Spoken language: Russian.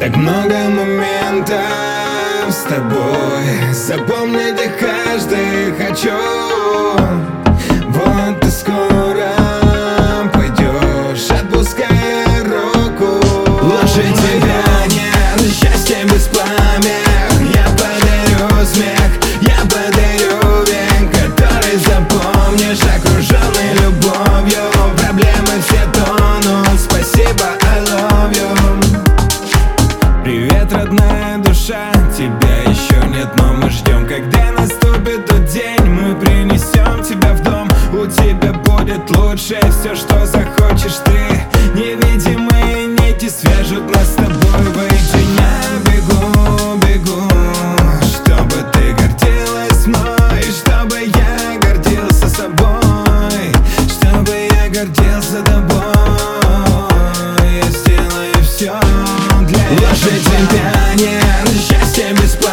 Так много моментов с тобой, запомнить их каждый хочу. Вот ты скоро пойдешь, отпуская руку. Лучше тебя нет, счастье без помех. Я подарю смех, я подарю век, который запомнишь, окруженный любовью. Проблемы все тонут, спасибо, I love you. Привет, родная душа, тебя еще нет, но мы ждем, когда наступит тот день. Мы принесем тебя в дом, у тебя будет лучше все, что захочешь ты. Невидимые нити свяжут нас с тобой воедино. Бегу, бегу, чтобы ты гордилась мной, чтобы я гордился собой, чтобы я гордился тобой. Я сделаю все для лучше тебя нет, счастье без